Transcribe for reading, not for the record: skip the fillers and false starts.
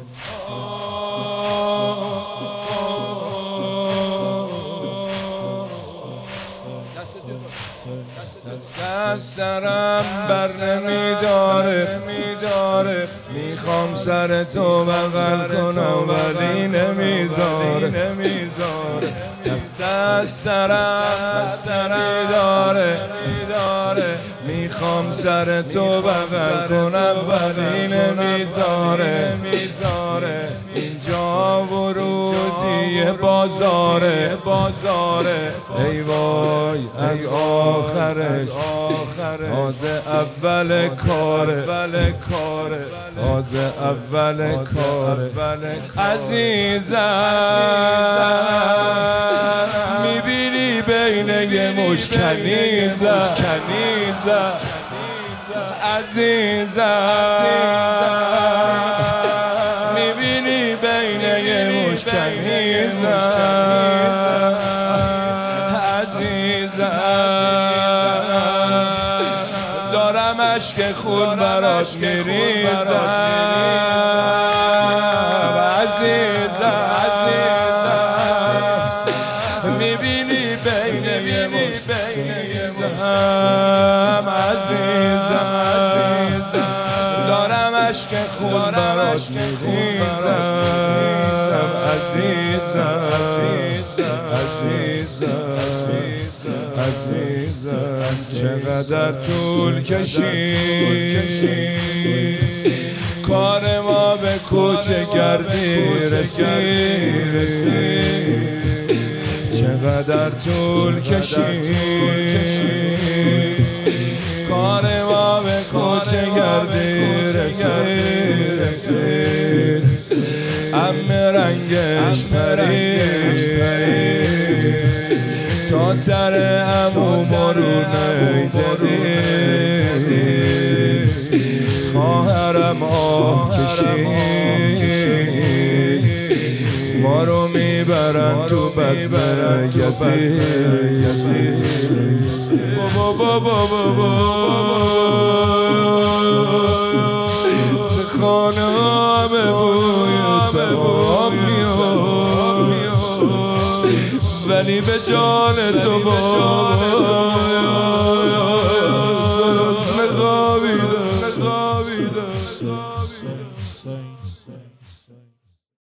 دست سرم بر نمیداره میخوام سر تو بغل کنم ولی نمیذاره دست سرم میداره میخوام سر تو بغل کنم ولی نمیذاره اینجا ورودی بازاره ای وای از آخرش تازه اول کاره عزیزم میبینی بین یه مشکنیزم عزیزم میبینی بین یه مشکنیزم دارم عشق خون برات میریزم عزیزم میبینی بین یه مشکنیزم عزیزم دارم عشق خون برات میریزم عزیزم چقدر طول کشید کار ما به کوچه گردی رسید چقدر طول کشید کار ما به کوچه گردی رسید ام رنگش پرید تا سر عموم رو نیزدی خواهرم آه کشید ما رو میبرن تو بزم یزید خانه همه بوی تمام میاد ولی به جان تو خوابیدم